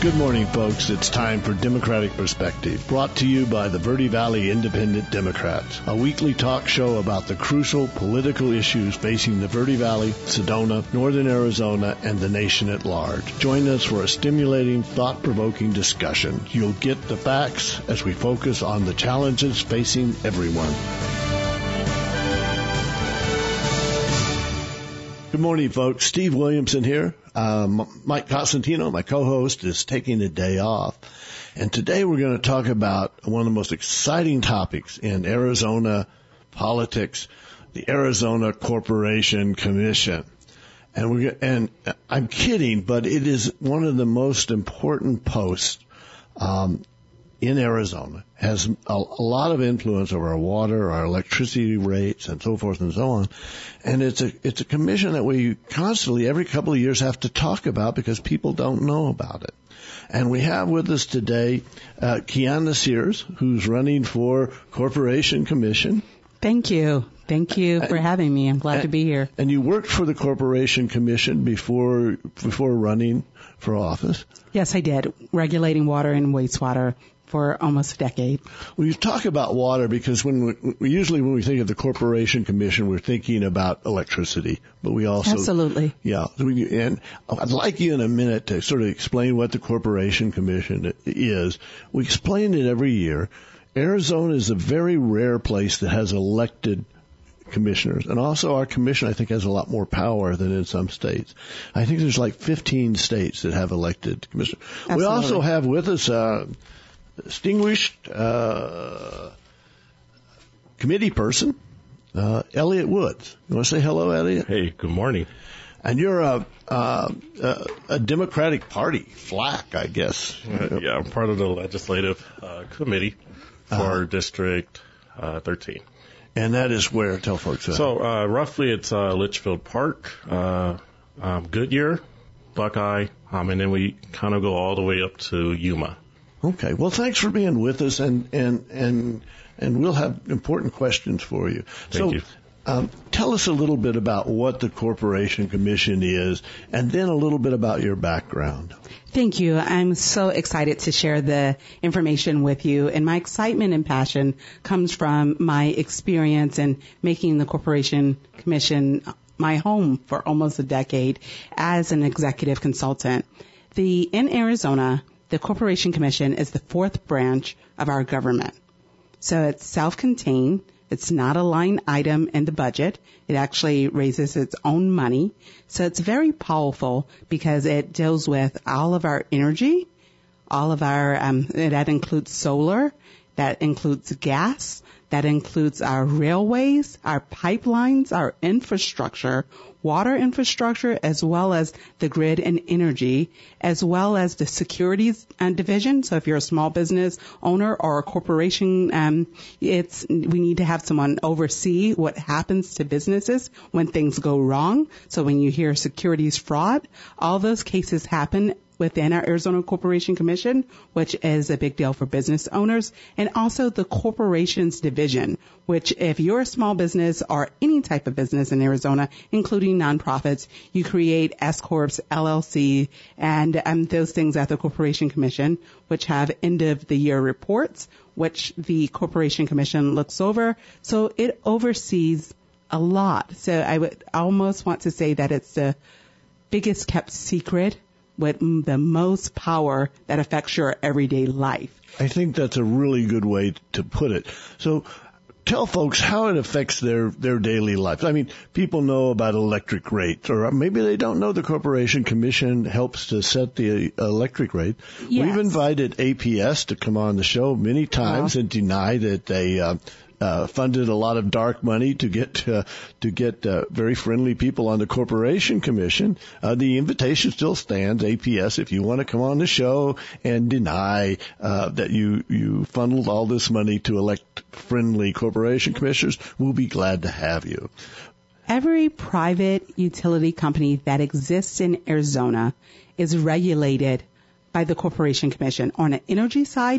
Good morning, folks. It's time for Democratic Perspective, brought to you by the Verde Valley Independent Democrats, a weekly talk show about the crucial political issues facing the Verde Valley, Sedona, Northern Arizona, and the nation at large. Join us for a stimulating, thought-provoking discussion. You'll get the facts as we focus on the challenges facing everyone. Good morning, folks. Steve Williamson here. Mike Cosentino, my co-host, is taking a day off. And today we're going to talk about one of the most exciting topics in Arizona politics, the Arizona Corporation Commission. And I'm kidding, but it is one of the most important posts in Arizona, has a lot of influence over our water, our electricity rates, and so forth and so on. And it's a commission that we constantly, every couple of years, have to talk about because people don't know about it. And we have with us today Kiana Sears, who's running for Corporation Commission. Thank you. Thank you for having me. I'm glad to be here. And you worked for the Corporation Commission before running for office? Yes, I did. Regulating water and wastewater for almost a decade. Well, you talk about water because when we think of the Corporation Commission, we're thinking about electricity, but we also absolutely, yeah. And I'd like you in a minute to sort of explain what the Corporation Commission is. We explain it every year. Arizona is a very rare place that has elected commissioners, and also our commission, I think, has a lot more power than in some states. I think there's like 15 states that have elected commissioners. Absolutely. We also have with us distinguished committee person, Elliot Woods. You want to say hello, Elliot? Hey, good morning. And you're a Democratic Party, FLAC, I guess. Yeah, I'm part of the legislative committee for District 13. And that is where? Tell folks that. So roughly it's Litchfield Park, Goodyear, Buckeye, and then we kind of go all the way up to Yuma. Okay. Well, thanks for being with us, and we'll have important questions for you. Thank you. Tell us a little bit about what the Corporation Commission is, and then a little bit about your background. Thank you. I'm so excited to share the information with you, and my excitement and passion comes from my experience in making the Corporation Commission my home for almost a decade as an executive consultant. In Arizona, the Corporation Commission is the fourth branch of our government. So it's self-contained. It's not a line item in the budget. It actually raises its own money. So it's very powerful because it deals with all of our energy, all of our, that includes solar, that includes gas, that includes our railways, our pipelines, our infrastructure, water infrastructure, as well as the grid and energy, as well as the securities division. So if you're a small business owner or a corporation, we need to have someone oversee what happens to businesses when things go wrong. So when you hear securities fraud, all those cases happen within our Arizona Corporation Commission, which is a big deal for business owners, and also the corporations division, which if you're a small business or any type of business in Arizona, including nonprofits, you create S Corps, LLC, and those things at the Corporation Commission, which have end of the year reports, which the Corporation Commission looks over. So it oversees a lot. So I would almost want to say that it's the biggest kept secret with the most power that affects your everyday life. I think that's a really good way to put it. So tell folks how it affects their daily life. I mean, people know about electric rates, or maybe they don't know the Corporation Commission helps to set the electric rate. Yes. We've invited APS to come on the show many times and deny that they funded a lot of dark money to get very friendly people on the Corporation Commission. The invitation still stands. APS, if you want to come on the show and deny that you funneled all this money to elect friendly corporation commissioners, we'll be glad to have you. Every private utility company that exists in Arizona is regulated by the Corporation Commission on the energy side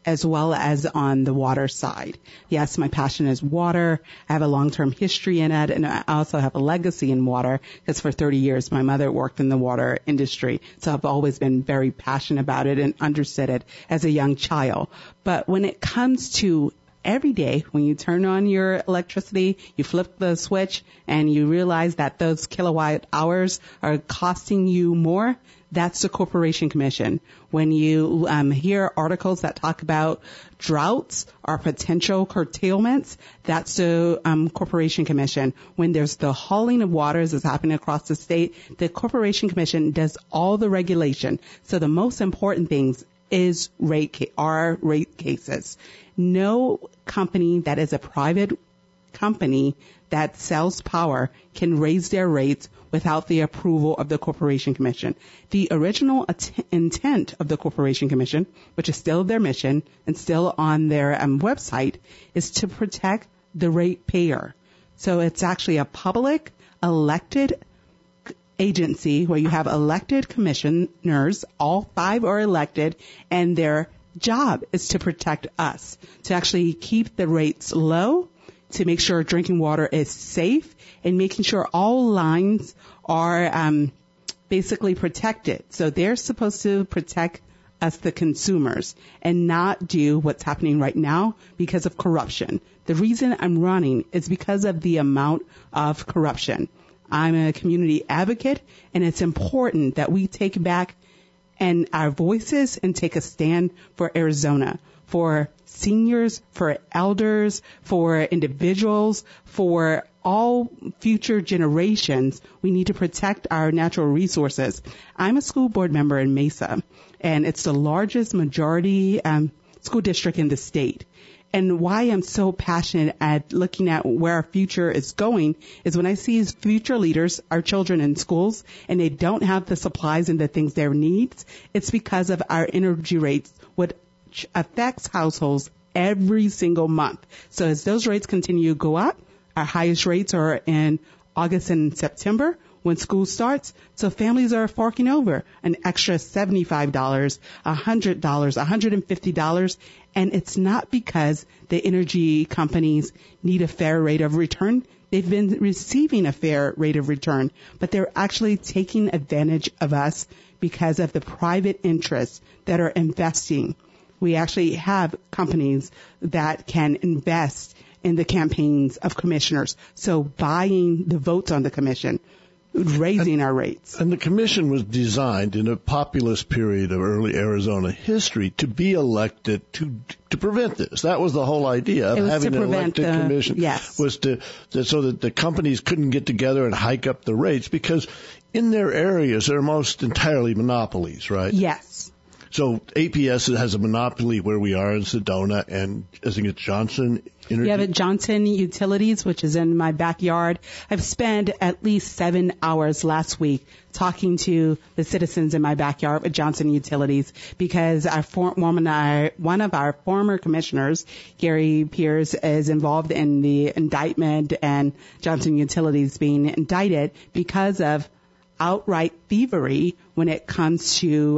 as well as on the water side. Yes, my passion is water. I have a long-term history in it, and I also have a legacy in water because for 30 years my mother worked in the water industry. So I've always been very passionate about it and understood it as a young child. But when it comes to every day, when you turn on your electricity, you flip the switch and you realize that those kilowatt hours are costing you more, that's the Corporation Commission. When you hear articles that talk about droughts or potential curtailments, that's the Corporation Commission. When there's the hauling of waters that's happening across the state, the Corporation Commission does all the regulation. So the most important things is rate cases. No company that is a private company that sells power can raise their rates without the approval of the Corporation Commission. The original intent of the Corporation Commission, which is still their mission and still on their website, is to protect the ratepayer. So it's actually a public elected agency where you have elected commissioners, all 5 are elected, and their job is to protect us, to actually keep the rates low, to make sure drinking water is safe, and making sure all lines are basically protected. So they're supposed to protect us, the consumers, and not do what's happening right now because of corruption. The reason I'm running is because of the amount of corruption. I'm a community advocate, and it's important that we take back and our voices and take a stand for Arizona, for seniors, for elders, for individuals, for all future generations. We need to protect our natural resources. I'm a school board member in Mesa, and it's the largest majority school district in the state. And why I'm so passionate at looking at where our future is going is when I see future leaders, our children in schools, and they don't have the supplies and the things they need, it's because of our energy rates, which affects households every single month. So as those rates continue to go up, our highest rates are in August and September when school starts. So families are forking over an extra $75, $100, $150. And it's not because the energy companies need a fair rate of return. They've been receiving a fair rate of return, but they're actually taking advantage of us because of the private interests that are investing. We actually have companies that can invest in the campaigns of commissioners. So buying the votes on the commission, raising our rates. And the commission was designed in a populist period of early Arizona history to be elected to prevent this. That was the whole idea of having an elected commission. Yes. Was so that the companies couldn't get together and hike up the rates, because in their areas they're most entirely monopolies, right? Yes. So APS has a monopoly where we are in Sedona, and I think it's Johnson Energy. You have Johnson Utilities, which is in my backyard. I've spent at least 7 hours last week talking to the citizens in my backyard with Johnson Utilities, because one of our former commissioners, Gary Pierce, is involved in the indictment and Johnson Utilities being indicted because of outright thievery when it comes to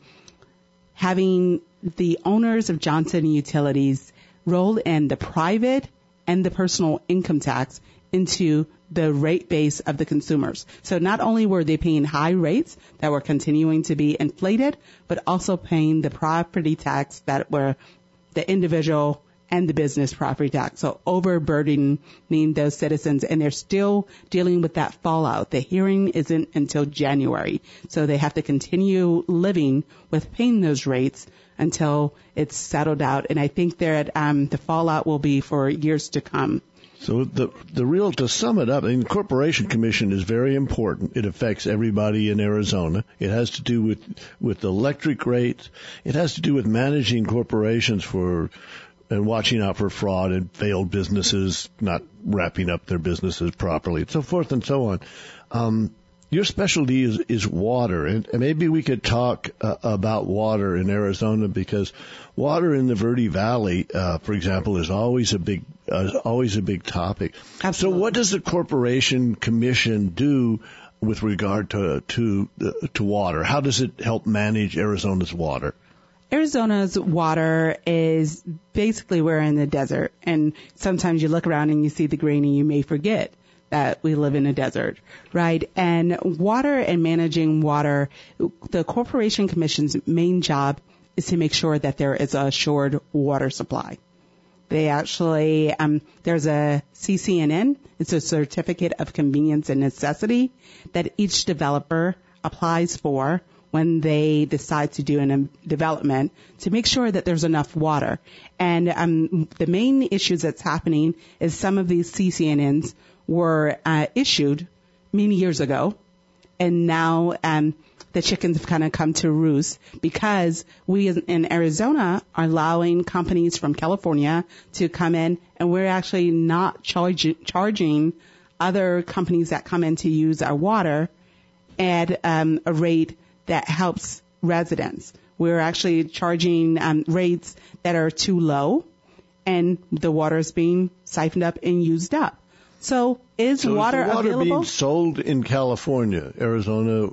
having the owners of Johnson Utilities roll in the private and the personal income tax into the rate base of the consumers. So not only were they paying high rates that were continuing to be inflated, but also paying the property tax that were the individual and the business property tax. So overburdening those citizens, and they're still dealing with that fallout. The hearing isn't until January. So they have to continue living with paying those rates until it's settled out. And I think that the fallout will be for years to come. So to sum it up, the Corporation Commission is very important. It affects everybody in Arizona. It has to do with electric rates. It has to do with managing corporations and watching out for fraud and failed businesses not wrapping up their businesses properly, and so forth and so on. Your specialty is water, and maybe we could talk about water in Arizona, because water in the Verde Valley, for example, is always a big topic. Absolutely. So what does the Corporation Commission do with regard to water? How does it help manage Arizona's water? Arizona's water is basically we're in the desert, and sometimes you look around and you see the green and you may forget that we live in a desert, right? And water and managing water, the Corporation Commission's main job is to make sure that there is a assured water supply. They actually, there's a CCNN, it's a Certificate of Convenience and Necessity that each developer applies for when they decide to do a development to make sure that there's enough water. And the main issues that's happening is some of these CCNNs were issued many years ago, and now the chickens have kind of come to roost because we in Arizona are allowing companies from California to come in, and we're actually not charging other companies that come in to use our water at a rate that helps residents. We're actually charging rates that are too low, and the water is being siphoned up and used up. So is water available? Water being sold in California, Arizona?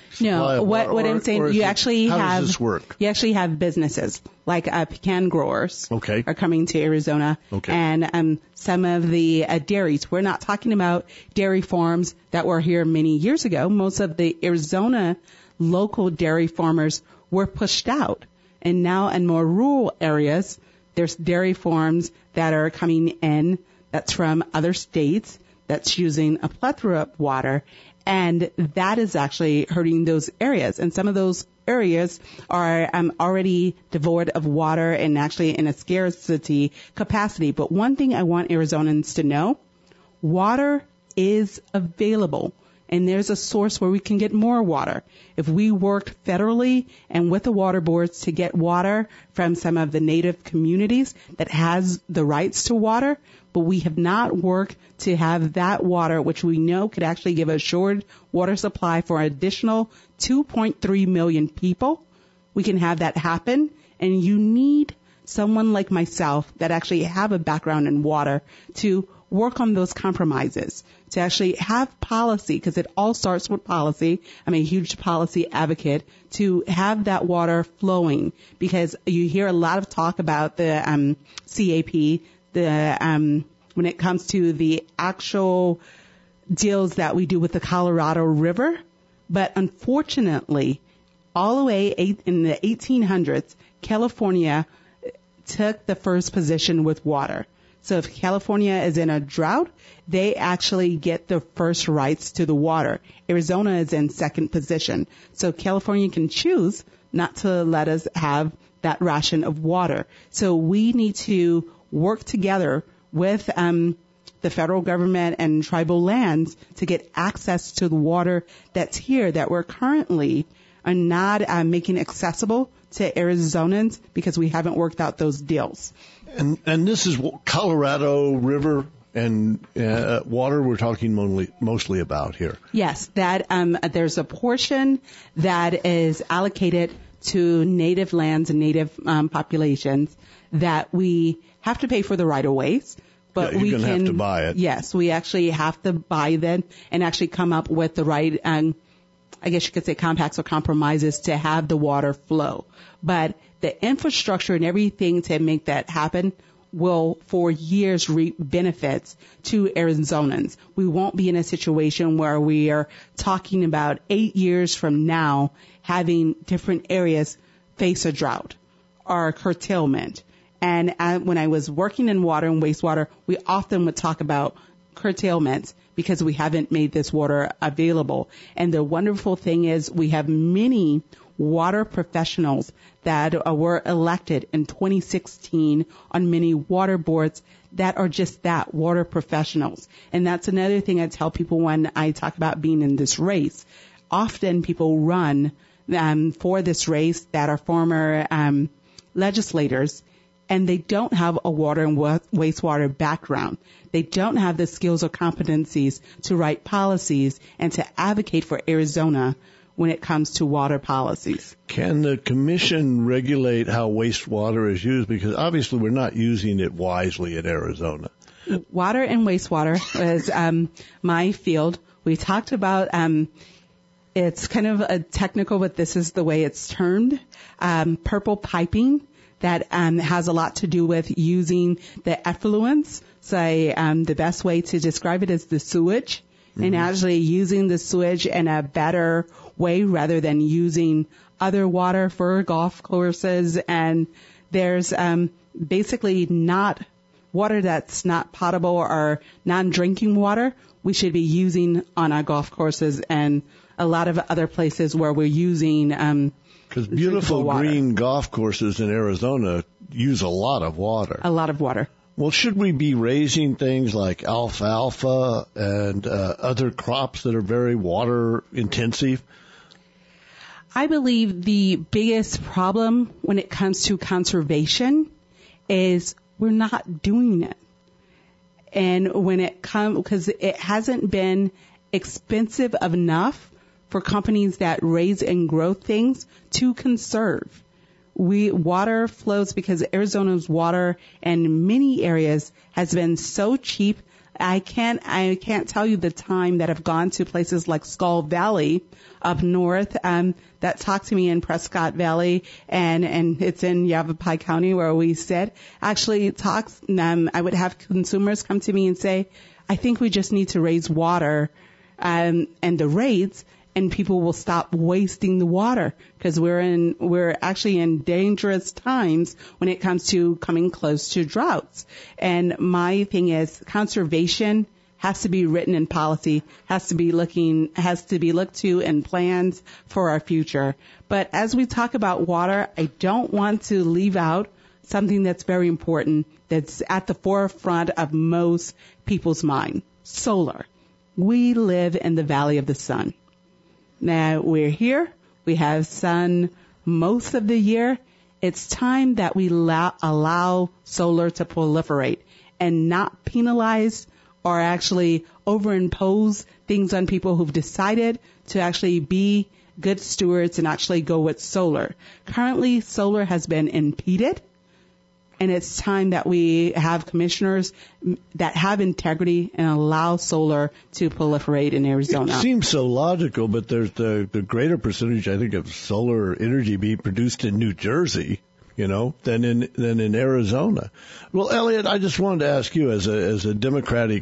No, what I'm saying, you actually have. How does this work? You actually have businesses like pecan growers. Okay. Are coming to Arizona. Okay. And some of the dairies. We're not talking about dairy farms that were here many years ago. Most of the Arizona local dairy farmers were pushed out, and now in more rural areas, there's dairy farms that are coming in. That's from other states. That's using a plethora of water. And that is actually hurting those areas. And some of those areas are already devoid of water and actually in a scarcity capacity. But one thing I want Arizonans to know, water is available. And there's a source where we can get more water. If we worked federally and with the water boards to get water from some of the native communities that has the rights to water, but we have not worked to have that water, which we know could actually give a assured water supply for an additional 2.3 million people. We can have that happen, and you need someone like myself that actually have a background in water to work on those compromises, to actually have policy, because it all starts with policy. I'm a huge policy advocate to have that water flowing, because you hear a lot of talk about the CAP, when it comes to the actual deals that we do with the Colorado River. But unfortunately, all the way in the 1800s, California took the first position with water. So if California is in a drought, they actually get the first rights to the water. Arizona is in second position. So California can choose not to let us have that ration of water. So we need to work together with the federal government and tribal lands to get access to the water that's here that we're currently are not making accessible to Arizonans because we haven't worked out those deals. And this is Colorado River and water we're talking mostly about here. Yes, that there's a portion that is allocated to native lands and native populations that we have to pay for the right-of-ways. But we can have to buy it. Yes, we actually have to buy them and actually come up with the right, I guess you could say compacts or compromises to have the water flow. But the infrastructure and everything to make that happen will for years reap benefits to Arizonans. We won't be in a situation where we are talking about 8 years from now having different areas face a drought or curtailment. And when I was working in water and wastewater, we often would talk about curtailments because we haven't made this water available. And the wonderful thing is we have many water professionals that were elected in 2016 on many water boards that are just that, water professionals. And that's another thing I tell people when I talk about being in this race. Often people run for this race that are former legislators, and they don't have a water and wastewater background. They don't have the skills or competencies to write policies and to advocate for Arizona when it comes to water policies. Can the commission regulate how wastewater is used? Because obviously we're not using it wisely in Arizona. Water and wastewater is my field. We talked about It's kind of a technical, but this is the way it's termed. Purple piping that has a lot to do with using the effluents. So the best way to describe it is the sewage, and actually using the sewage in a better way rather than using other water for golf courses. And there's basically not water that's not potable or non-drinking water we should be using on our golf courses and a lot of other places where we're using because beautiful green golf courses in Arizona use a lot of water. A lot of water. Well, should we be raising things like alfalfa and other crops that are very water intensive? I believe the biggest problem when it comes to conservation is we're not doing it. And when it comes, because it hasn't been expensive enough for companies that raise and grow things to conserve. Water flows because Arizona's water in many areas has been so cheap. I can't tell you the time that I've gone to places like Skull Valley up north, that talked to me in Prescott Valley, and it's in Yavapai County where we sit. Actually talks, I would have consumers come to me and say, I think we just need to raise water, and the rates, and people will stop wasting the water because we're actually in dangerous times when it comes to coming close to droughts. And my thing is conservation has to be written in policy, has to be looked to in plans for our future. But as we talk about water, I don't want to leave out something that's very important, that's at the forefront of most people's mind. Solar. We live in the Valley of the Sun. Now we're here. We have sun most of the year. It's time that we allow solar to proliferate and not penalize or actually overimpose things on people who've decided to actually be good stewards and actually go with solar. Currently, solar has been impeded, and it's time that we have commissioners that have integrity and allow solar to proliferate in Arizona. It seems so logical, but there's the greater percentage, I think, of solar energy being produced in New Jersey, than in Arizona. Well, Elliot, I just wanted to ask you, as a Democratic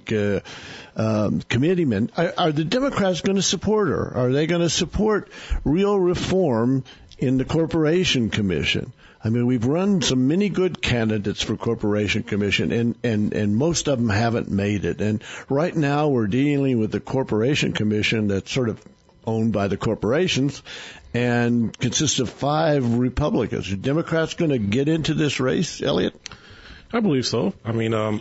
committeeman, are the Democrats going to support her? Are they going to support real reform in the Corporation Commission? I mean, we've run many good candidates for Corporation Commission, and most of them haven't made it. And right now we're dealing with the Corporation Commission that's sort of owned by the corporations and consists of 5 Republicans. Are Democrats going to get into this race, Elliot? I believe so. I mean,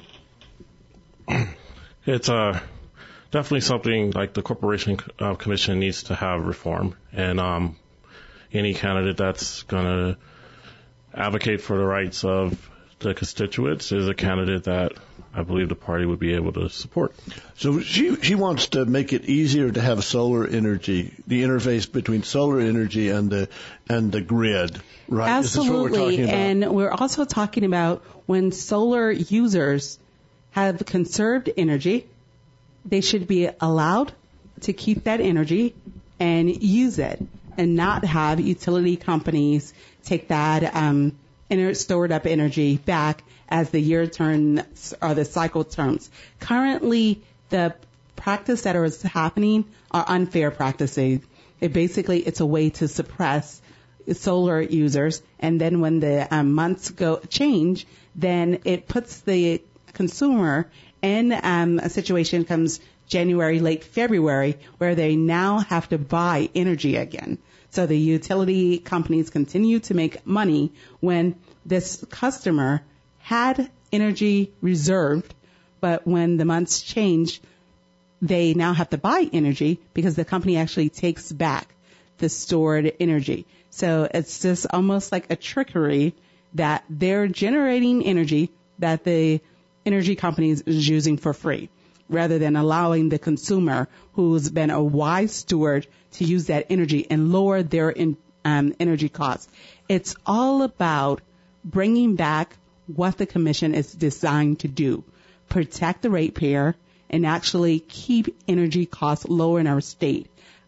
it's definitely something like the Corporation Commission needs to have reform. And any candidate that's going to advocate for the rights of the constituents is a candidate that I believe the party would be able to support. So she wants to make it easier to have solar energy, the interface between solar energy and the grid, right? Absolutely. Is this what we're talking about? And we're also talking about when solar users have conserved energy, they should be allowed to keep that energy and use it, and not have utility companies take that stored up energy back as the year turns or the cycle turns. Currently, the practice that is happening are unfair practices. It's a way to suppress solar users, and then when the months change, then it puts the consumer in a situation comes January, late February, where they now have to buy energy again. So the utility companies continue to make money when this customer had energy reserved, but when the months change, they now have to buy energy because the company actually takes back the stored energy. So it's just almost like a trickery that they're generating energy that the energy companies is using for free, rather than allowing the consumer who's been a wise steward to use that energy and lower their energy costs. It's all about bringing back what the commission is designed to do: protect the ratepayer and actually keep energy costs lower in our state.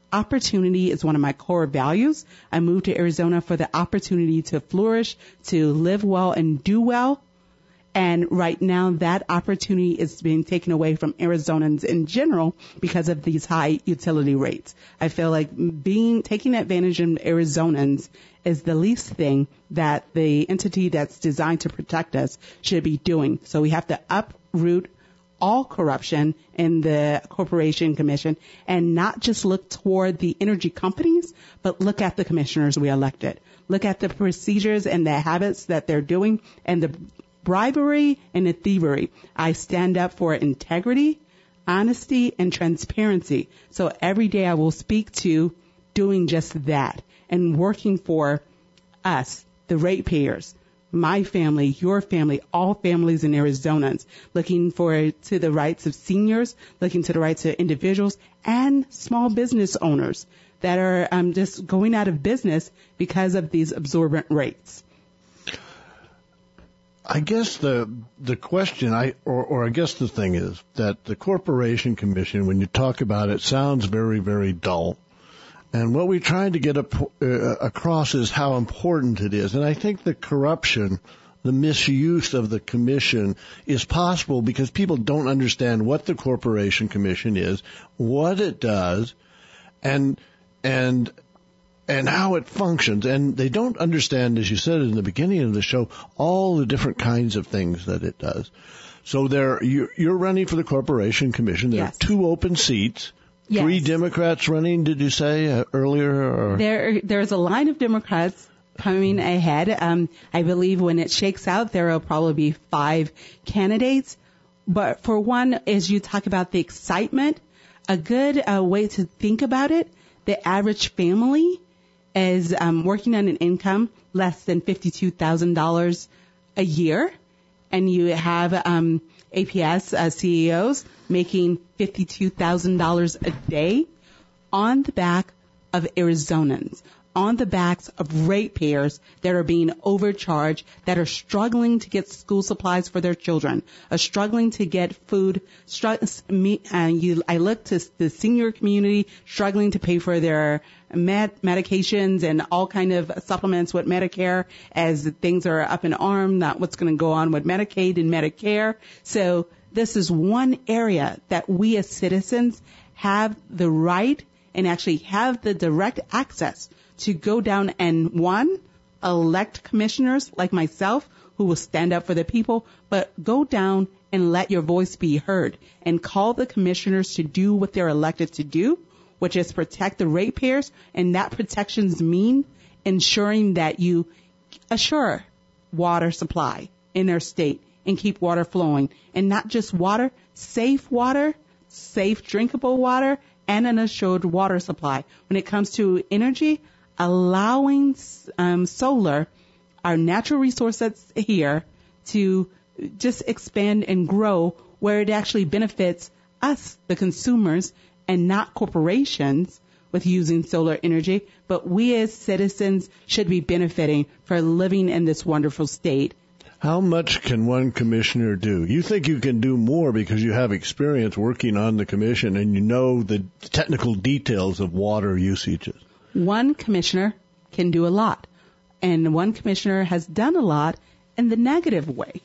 Opportunity is one of my core values. I moved to Arizona for the opportunity to flourish, to live well and do well. And right now that opportunity is being taken away from Arizonans in general because of these high utility rates. I feel like taking advantage of Arizonans is the least thing that the entity that's designed to protect us should be doing. So we have to uproot all corruption in the Corporation Commission and not just look toward the energy companies, but look at the commissioners we elected. Look at the procedures and the habits that they're doing and the bribery and the thievery. I stand up for integrity, honesty, and transparency. So every day I will speak to doing just that and working for us, the ratepayers, my family, your family, all families in Arizonans, looking to the rights of seniors, looking to the rights of individuals and small business owners that are just going out of business because of these absorbent rates. I guess the question I guess the thing is that the Corporation Commission, when you talk about it, sounds very, very dull. And what we tried to get across is how important it is. And I think the corruption, the misuse of the commission is possible because people don't understand what the Corporation Commission is, what it does, and how it functions. And they don't understand, as you said in the beginning of the show, all the different kinds of things that it does. So you're running for the Corporation Commission. There Yes. are 2 open seats. Yes. 3 Democrats running, did you say earlier? Or? There's a line of Democrats coming ahead. I believe when it shakes out, there will probably be 5 candidates. But for one, as you talk about the excitement, a good way to think about it, the average family is working on an income less than $52,000 a year, and you have APS CEOs making $52,000 a day on the back of Arizonans, on the backs of ratepayers that are being overcharged, that are struggling to get school supplies for their children, are struggling to get food. I look to the senior community struggling to pay for their medications and all kind of supplements with Medicare as things are up in arms, not what's going to go on with Medicaid and Medicare. So this is one area that we as citizens have the right and actually have the direct access to go down and, one, elect commissioners like myself who will stand up for the people, but go down and let your voice be heard and call the commissioners to do what they're elected to do, which is protect the ratepayers, and that protections mean ensuring that you assure water supply in their state and keep water flowing, and not just water, safe drinkable water, and an assured water supply. When it comes to energy, allowing solar, our natural resource that's here, to just expand and grow where it actually benefits us, the consumers, and not corporations with using solar energy, but we as citizens should be benefiting for living in this wonderful state. How much can one commissioner do? You think you can do more because you have experience working on the commission and you know the technical details of water usages. One commissioner can do a lot, and one commissioner has done a lot in the negative way.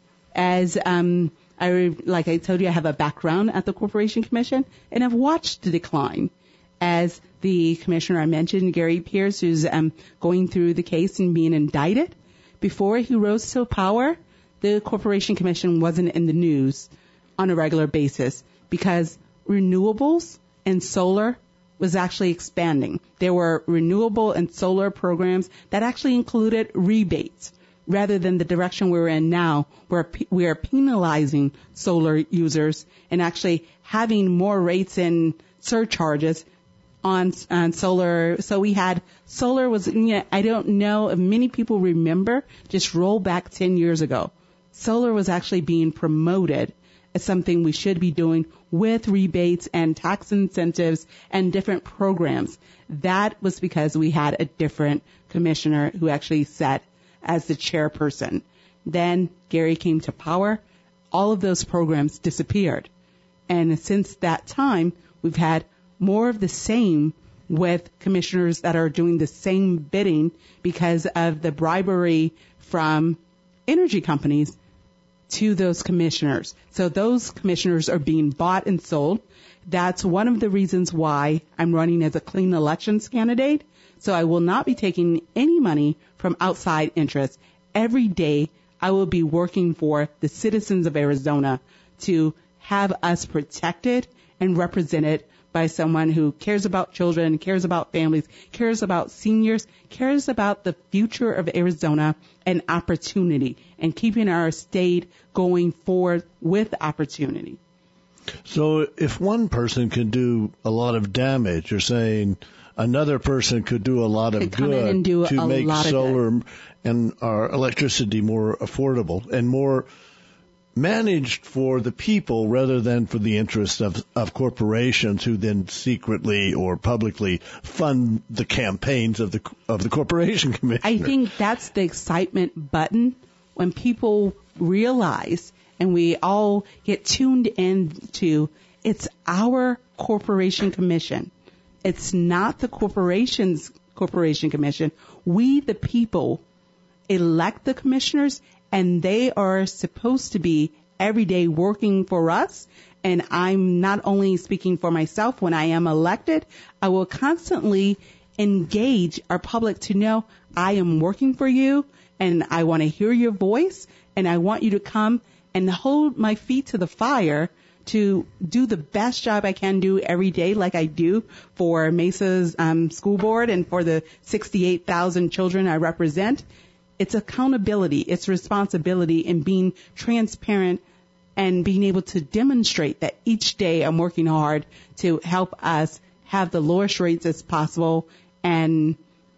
As like I told you, I have a background at the Corporation Commission, and I've watched the decline. As the commissioner I mentioned, Gary Pierce, who's going through the case and being indicted, before he rose to power, the Corporation Commission wasn't in the news on a regular basis because renewables and solar was actually expanding. There were renewable and solar programs that actually included rebates rather than the direction we're in now, where we are penalizing solar users and actually having more rates and surcharges on solar. So we had solar was, I don't know if many people remember, just roll back 10 years ago. Solar was actually being promoted as something we should be doing with rebates and tax incentives and different programs. That was because we had a different commissioner who actually sat as the chairperson. Then Gary came to power. All of those programs disappeared. And since that time, we've had more of the same with commissioners that are doing the same bidding because of the bribery from energy companies to those commissioners. So those commissioners are being bought and sold. That's one of the reasons why I'm running as a clean elections candidate. So I will not be taking any money from outside interests. Every day I will be working for the citizens of Arizona to have us protected and represented by someone who cares about children, cares about families, cares about seniors, cares about the future of Arizona and opportunity and keeping our state going forward with opportunity. So if one person can do a lot of damage, you're saying another person could do a lot of good to make solar and our electricity more affordable and more managed for the people rather than for the interests of corporations who then secretly or publicly fund the campaigns of the corporation commissioner. I think that's the excitement button when people realize and we all get tuned in to it's our corporation commission. It's not the corporation's corporation commission. We, the people, elect the commissioners, and they are supposed to be every day working for us. And I'm not only speaking for myself when I am elected, I will constantly engage our public to know I am working for you and I want to hear your voice and I want you to come and hold my feet to the fire to do the best job I can do every day like I do for Mesa's school board and for the 68,000 children I represent. It's accountability, it's responsibility, and being transparent and being able to demonstrate that each day I'm working hard to help us have the lowest rates as possible and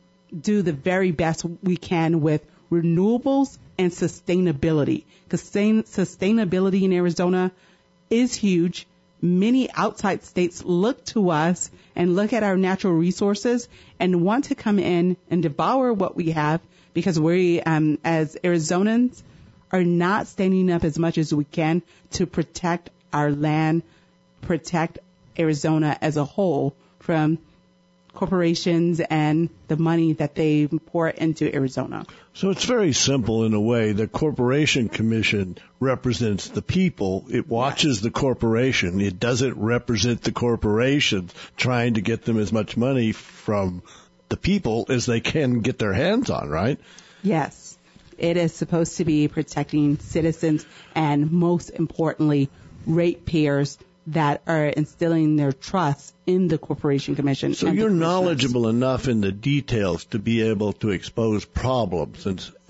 do the very best we can with renewables and sustainability. Because sustainability in Arizona is huge. Many outside states look to us and look at our natural resources and want to come in and devour what we have because we, as Arizonans, are not standing up as much as we can to protect our land, protect Arizona as a whole from corporations and the money that they pour into Arizona. So it's very simple in a way. The Corporation Commission represents the people. It watches the corporation. It doesn't represent the corporations trying to get them as much money from the people as they can get their hands on, right? Yes. It is supposed to be protecting citizens and, most importantly, ratepayers that are instilling their trust in the Corporation Commission. So you're knowledgeable enough in the details to be able to expose problems,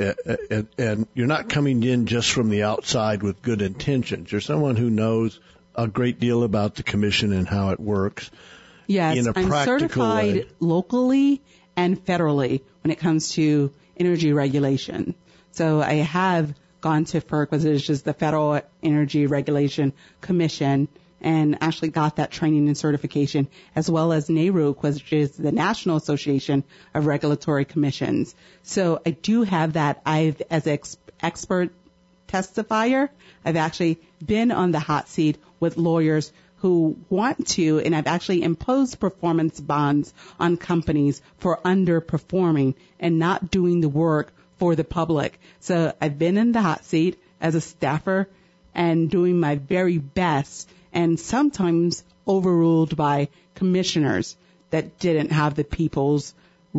and you're not coming in just from the outside with good intentions. You're someone who knows a great deal about the commission and how it works. Yes, in a I'm certified way. Locally and federally when it comes to energy regulation. So I have gone to FERC, which is the Federal Energy Regulation Commission, and actually got that training and certification, as well as NARUC, which is the National Association of Regulatory Commissions. So I do have that. As an expert testifier, I've actually been on the hot seat with lawyers who want to, and I've actually imposed performance bonds on companies for underperforming and not doing the work for the public. So I've been in the hot seat as a staffer and doing my very best, and sometimes overruled by commissioners that didn't have the people's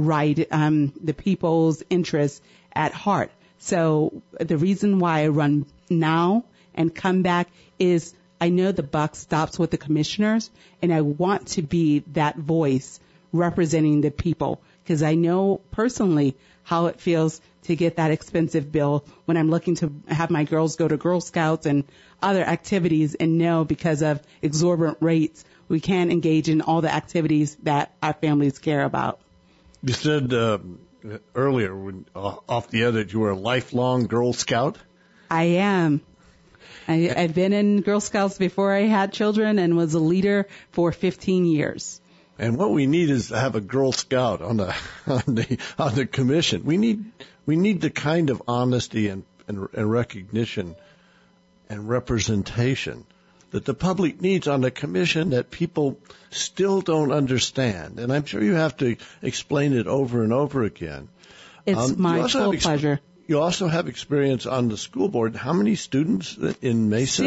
the people's interests at heart. So the reason why I run now and come back is I know the buck stops with the commissioners, and I want to be that voice representing the people, because I know personally how it feels to get that expensive bill when I'm looking to have my girls go to Girl Scouts and other activities, and know because of exorbitant rates, we can't engage in all the activities that our families care about. You said earlier off the air that you were a lifelong Girl Scout? I am. I've been in Girl Scouts before I had children and was a leader for 15 years. And what we need is to have a Girl Scout on the commission. We need the kind of honesty and recognition and representation that the public needs on the commission that people still don't understand? And I'm sure you have to explain it over and over again. It's my full pleasure. You also have experience on the school board. How many students in Mesa?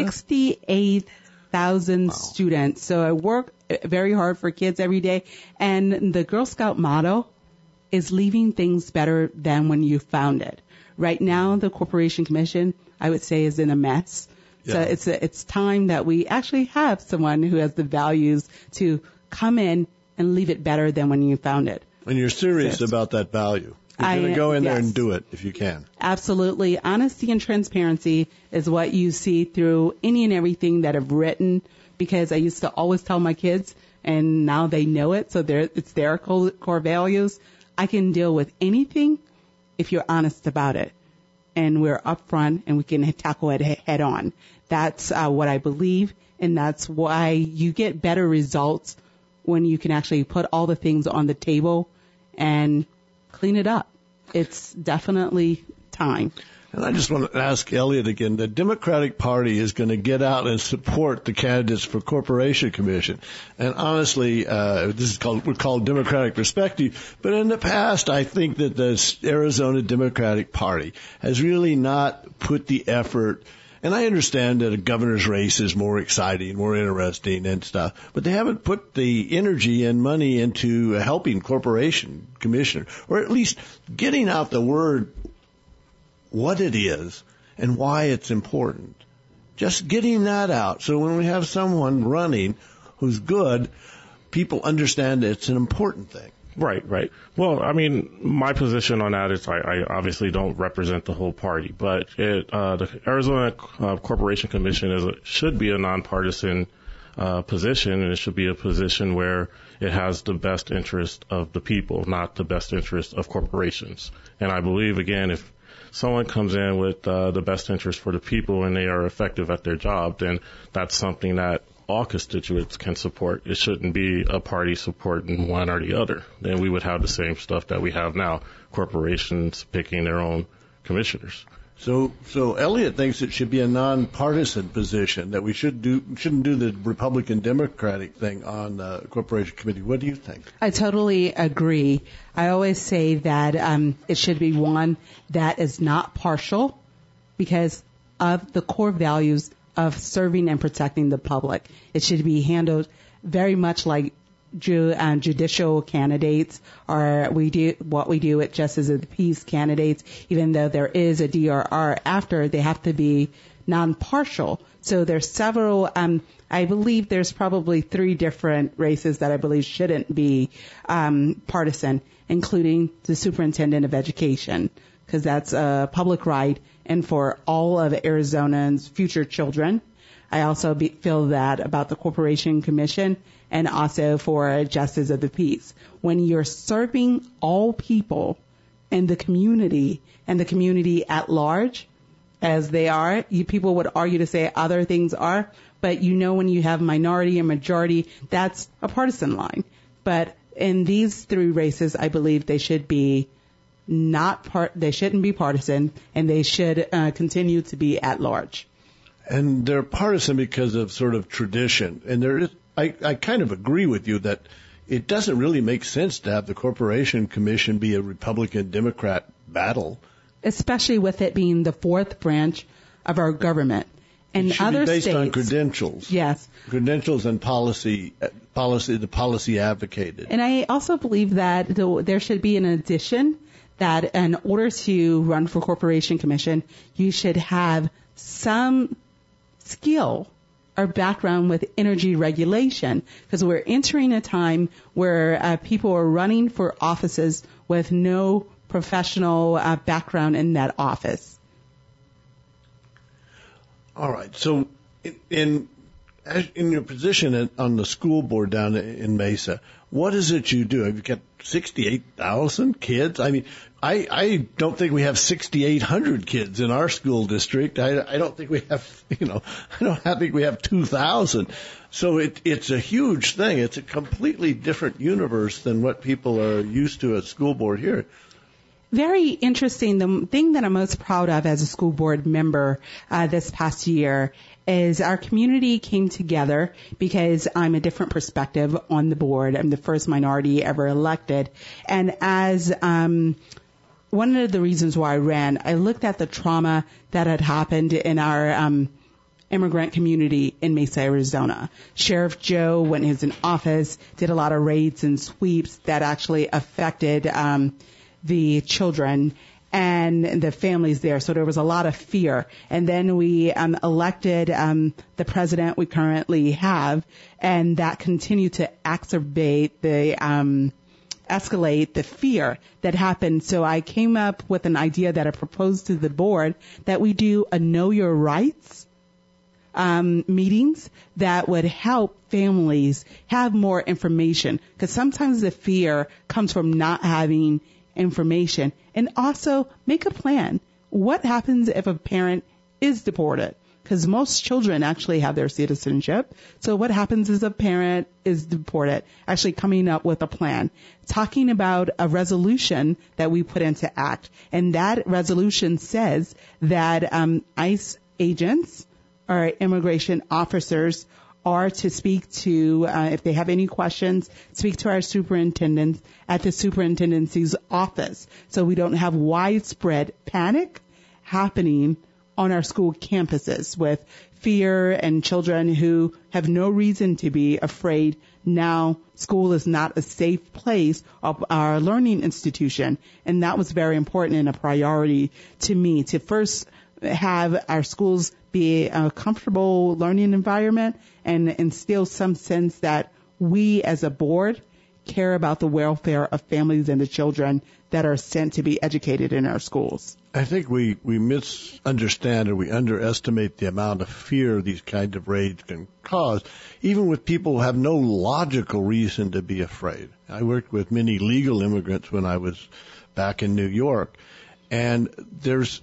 68,000 students. So I work very hard for kids every day. And the Girl Scout motto is leaving things better than when you found it. Right now, the Corporation Commission, I would say, is in a mess. Yeah. So it's time that we actually have someone who has the values to come in and leave it better than when you found it. And you're serious about that value. You're going to go in there and do it if you can. Absolutely. Honesty and transparency is what you see through any and everything that I've written, because I used to always tell my kids, and now they know it, so it's their core values. I can deal with anything if you're honest about it, and we're upfront and we can tackle it head on. That's what I believe, and that's why you get better results when you can actually put all the things on the table and clean it up. It's definitely time. And I just want to ask Elliot again, the Democratic Party is going to get out and support the candidates for Corporation Commission. And honestly, we're called Democratic Perspective, but in the past, I think that the Arizona Democratic Party has really not put the effort. And I understand that a governor's race is more exciting, more interesting and stuff, but they haven't put the energy and money into helping Corporation Commissioner, or at least getting out the word what it is and why it's important. Just getting that out so when we have someone running who's good, people understand that it's an important thing. Right. Well, I mean, my position on that is I obviously don't represent the whole party, but the Arizona Corporation Commission should be a nonpartisan position, and it should be a position where it has the best interest of the people, not the best interest of corporations. And I believe, again, if someone comes in with the best interest for the people and they are effective at their job, then that's something that all constituents can support. It shouldn't be a party supporting one or the other. Then we would have the same stuff that we have now, corporations picking their own commissioners. So Elliot thinks it should be a nonpartisan position, that we shouldn't do the Republican Democratic thing on the Corporation Committee. What do you think? I totally agree. I always say that it should be one that is not partial because of the core values of serving and protecting the public. It should be handled very much like judicial candidates, or we do with Justice of the Peace candidates. Even though there is a DRR after, they have to be non-partial. So there's several. I believe there's probably 3 different races that I believe shouldn't be partisan, including the superintendent of education, because that's a public right and for all of Arizona's future children. I also feel that about the Corporation Commission and also for Justice of the Peace. When you're serving all people in the community and the community at large, as they are, people would argue to say other things are, but when you have minority and majority, that's a partisan line. But in these 3 races, I believe they should be they shouldn't be partisan, and they should continue to be at large. And they're partisan because of sort of tradition. And I kind of agree with you that it doesn't really make sense to have the Corporation Commission be a Republican-Democrat battle. Especially with it being the 4th branch of our government. And it should other be based states, on credentials. Yes. Credentials and the policy advocated. And I also believe that there should be an addition that in order to run for Corporation Commission, you should have some skill or background with energy regulation, because we're entering a time where people are running for offices with no professional background in that office. All right. So in your position on the school board down in Mesa, what is it you do? Have you got 68,000 kids? I mean, I don't think we have 6,800 kids in our school district. I don't think we have, I don't think we have 2,000. So it's a huge thing. It's a completely different universe than what people are used to at school board here. Very interesting. The thing that I'm most proud of as a school board member this past year is our community came together because I'm a different perspective on the board. I'm the first minority ever elected. And as one of the reasons why I ran, I looked at the trauma that had happened in our immigrant community in Mesa, Arizona. Sheriff Joe, when he was in office, did a lot of raids and sweeps that actually affected the children and the families there. So there was a lot of fear. And then we elected the president we currently have, and that continued to exacerbate escalate the fear that happened. So I came up with an idea that I proposed to the board that we do a Know Your Rights meetings that would help families have more information, because sometimes the fear comes from not having information. And also make a plan. What happens if a parent is deported? Because most children actually have their citizenship. So what happens is a parent is deported, actually coming up with a plan, talking about a resolution that we put into act. And that resolution says that ICE agents or immigration officers are to speak to, if they have any questions, speak to our superintendents at the superintendency's office, so we don't have widespread panic happening on our school campuses with fear and children who have no reason to be afraid. Now school is not a safe place of our learning institution. And that was very important and a priority to me, to first have our schools be a comfortable learning environment and instill some sense that we as a board care about the welfare of families and the children that are sent to be educated in our schools. I think we misunderstand or we underestimate the amount of fear these kinds of raids can cause, even with people who have no logical reason to be afraid. I worked with many legal immigrants when I was back in New York, and there's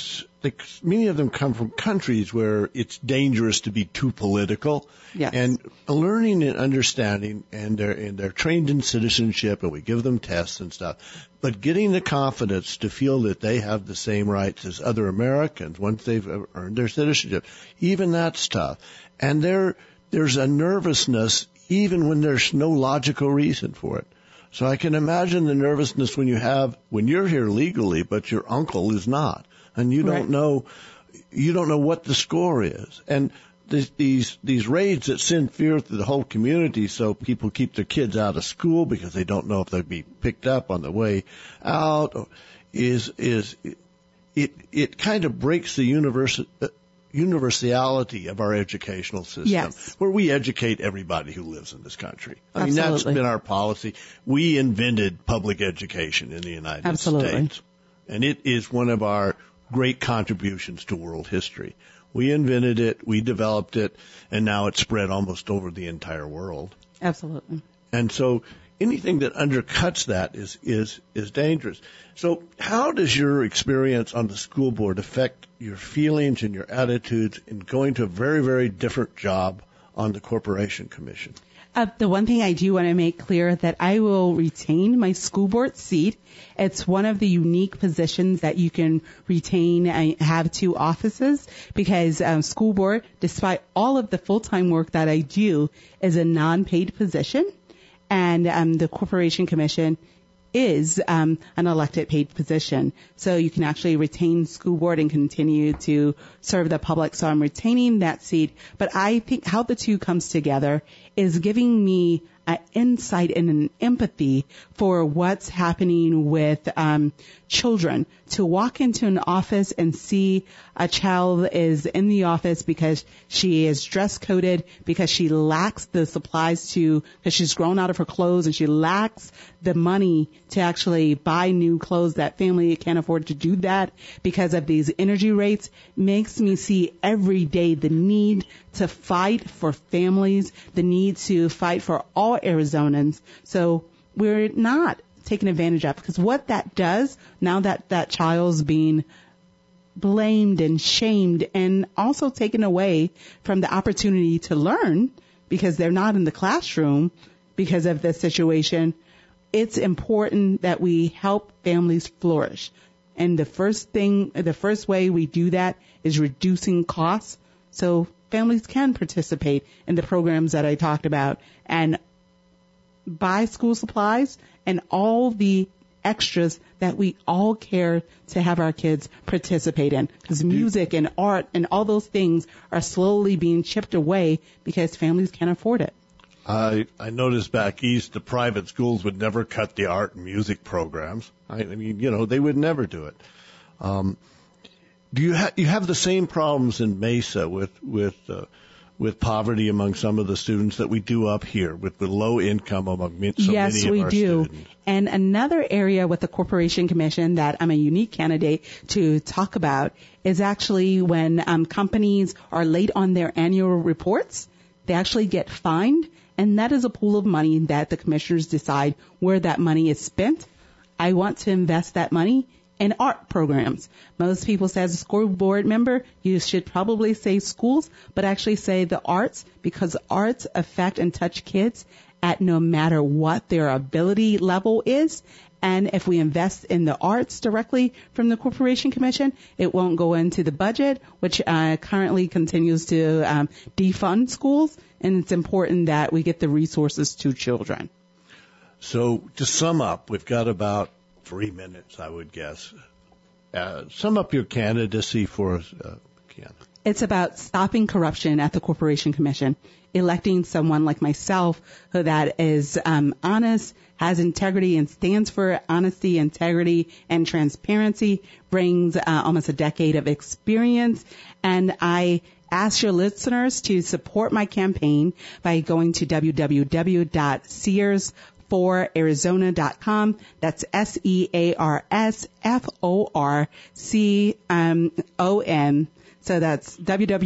many of them come from countries where it's dangerous to be too political. Yes. And learning and understanding, and they're trained in citizenship, and we give them tests and stuff. But getting the confidence to feel that they have the same rights as other Americans once they've earned their citizenship, even that's tough. And there's a nervousness even when there's no logical reason for it. So I can imagine the nervousness when you're here legally, but your uncle is not, and you don't know what the score is. And these raids that send fear through the whole community, so people keep their kids out of school because they don't know if they'll be picked up on the way out, it kind of breaks the universality of our educational system, where we educate everybody who lives in this country. I mean, that's been our policy. We invented public education in the United States, and it is one of our great contributions to world history. We invented it, we developed it, and now it's spread almost over the entire world. Absolutely. And so anything that undercuts that is dangerous. So how does your experience on the school board affect your feelings and your attitudes in going to a very, very different job on the Corporation Commission? The one thing I do want to make clear that I will retain my school board seat. It's one of the unique positions that you can retain and have two offices, because school board, despite all of the full-time work that I do, is a non-paid position. And the Corporation Commission is an elected paid position. So you can actually retain school board and continue to serve the public. So I'm retaining that seat. But I think how the two comes together is giving me an insight and an empathy for what's happening with children. To walk into an office and see a child is in the office because she is dress coded, because she lacks the supplies because she's grown out of her clothes and she lacks the money to actually buy new clothes. That family can't afford to do that because of these energy rates, makes me see every day the need to fight for families, the need to fight for all Arizonans. So we're not taken advantage of, because what that does, now that that child's being blamed and shamed and also taken away from the opportunity to learn because they're not in the classroom because of this situation, it's important that we help families flourish. And the first way we do that is reducing costs so families can participate in the programs that I talked about and buy school supplies and all the extras that we all care to have our kids participate in. Because music and art and all those things are slowly being chipped away because families can't afford it. I noticed back east the private schools would never cut the art and music programs. I mean, they would never do it. Do you have the same problems in Mesa with poverty among some of the students that we do up here with the low income among many of our students? Yes, we do. And another area with the Corporation Commission that I'm a unique candidate to talk about is actually when companies are late on their annual reports, they actually get fined. And that is a pool of money that the commissioners decide where that money is spent. I want to invest that money in art programs. Most people say as a school board member, you should probably say schools, but actually say the arts, because arts affect and touch kids at no matter what their ability level is. And if we invest in the arts directly from the Corporation Commission, it won't go into the budget, which currently continues to defund schools. And it's important that we get the resources to children. So to sum up, we've got about 3 minutes, I would guess. Sum up your candidacy for us, Kiana. It's about stopping corruption at the Corporation Commission, electing someone like myself that is honest, has integrity, and stands for honesty, integrity, and transparency, brings almost a decade of experience. And I ask your listeners to support my campaign by going to www.searsforarizona.com. That's SEARSFORCON. So that's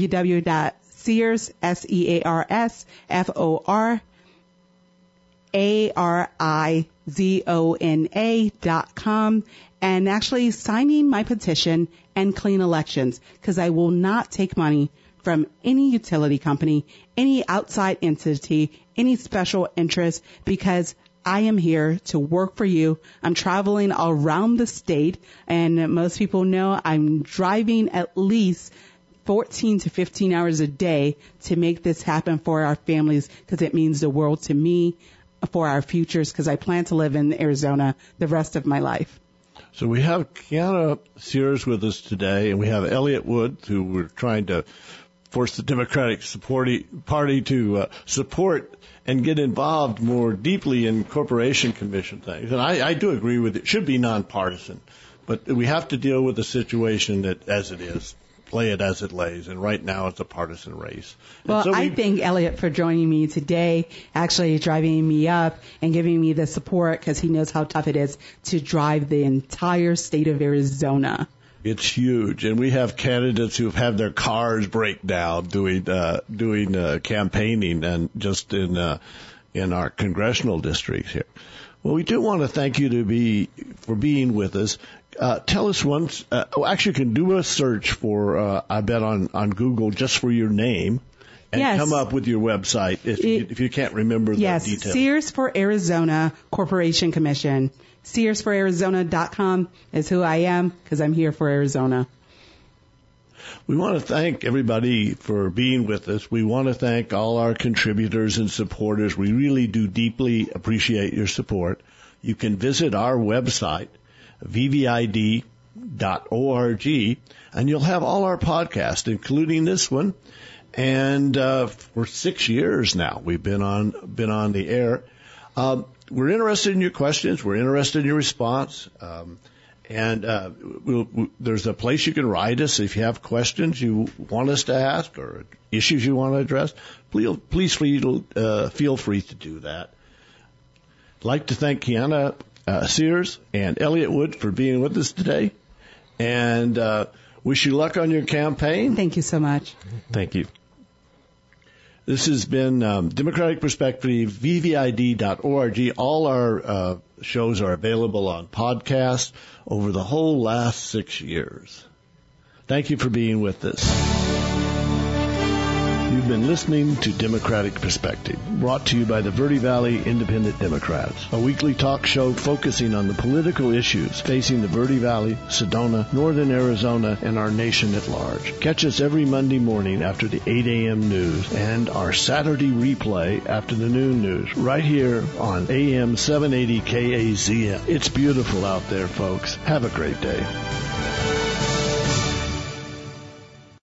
www.searsforarizona.com and actually signing my petition and clean elections, because I will not take money from any utility company, any outside entity, any special interest, because I am here to work for you. I'm traveling around the state, and most people know I'm driving at least 14 to 15 hours a day to make this happen for our families, because it means the world to me, for our futures, because I plan to live in Arizona the rest of my life. So we have Kiana Sears with us today, and we have Elliott Wood, who we're trying to force the Democratic Party to support and get involved more deeply in Corporation Commission things. And I do agree with it. It should be nonpartisan, but we have to deal with the situation that as it is, play it as it lays. And right now it's a partisan race. Well, so I thank Elliott for joining me today, actually driving me up and giving me the support, because he knows how tough it is to drive the entire state of Arizona. It's huge, and we have candidates who've had their cars break down doing campaigning, and just in our congressional districts here. Well, we do want to thank you for being with us. Tell us once. Actually, you can do a search for I bet on Google just for your name, and come up with your website if you can't remember the details. Yes, Sears for Arizona Corporation Commission. SearsForArizona.com is who I am, because I'm here for Arizona. We want to thank everybody for being with us. We want to thank all our contributors and supporters. We really do deeply appreciate your support. You can visit our website, vvid.org, and you'll have all our podcasts, including this one. And for 6 years now, we've been on the air. We're interested in your questions. We're interested in your response. There's a place you can write us if you have questions you want us to ask or issues you want to address. Please feel free to do that. I'd like to thank Kiana Sears and Elliott Wood for being with us today, and wish you luck on your campaign. Thank you so much. Thank you. This has been Democratic Perspective, vvid.org. All our shows are available on podcast over the whole last 6 years. Thank you for being with us. You've been listening to Democratic Perspective, brought to you by the Verde Valley Independent Democrats, a weekly talk show focusing on the political issues facing the Verde Valley, Sedona, Northern Arizona, and our nation at large. Catch us every Monday morning after the 8 a.m. news and our Saturday replay after the noon news, right here on AM 780 KAZM. It's beautiful out there, folks. Have a great day.